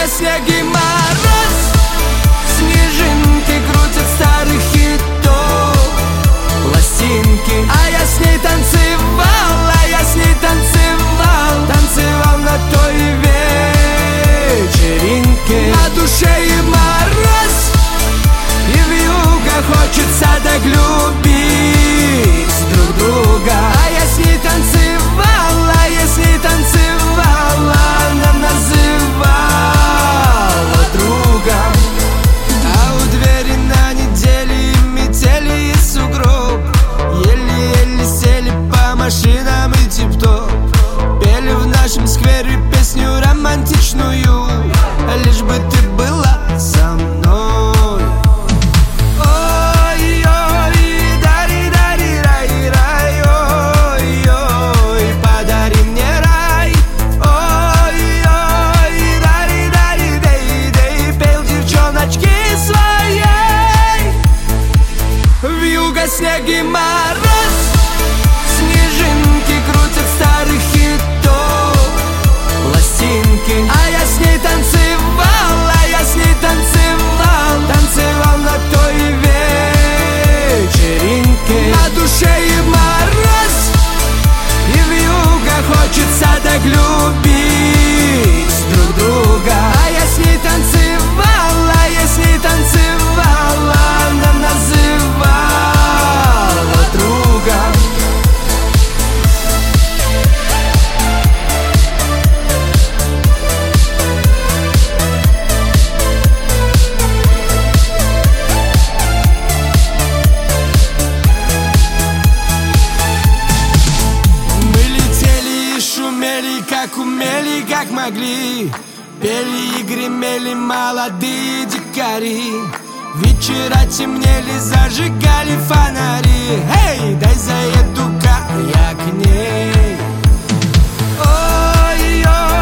снег и мороз, снежинки крутят старых хитов пластинки. А я с ней танцевал, а я с ней танцевал, танцевал на той вечеринке. На душе и мороз, и вьюга, хочется так любить друг друга. А я с ней танцевал, а я с ней танцевал, она называла другом. А у двери на неделе метели и сугроб, еле-еле сели по машинам и тип-топ. Пели в нашем сквере песню романтичную, лишь бы ты была со мной. Ой-ой, дари-дари-рай-рай, ой-ой, подари мне рай. Ой-ой, дари-дари-дей-дей, пел девчоночки своей. Вьюга, снег и мороз, снежинки крутят старых хитов пластинки. А я с ней танцевал, а я с ней танцевал, танцевал на той вечеринке. На душе и мороз, и вьюга, хочется так любить друг друга. А я с ней танцевал, а я с ней танцевал, она называла другом. Как умели, как могли, пели и гремели молодые дикари. Вечера темнели, зажигали фонари. Эй, дай заеду-ка я к ней. Ой-ой,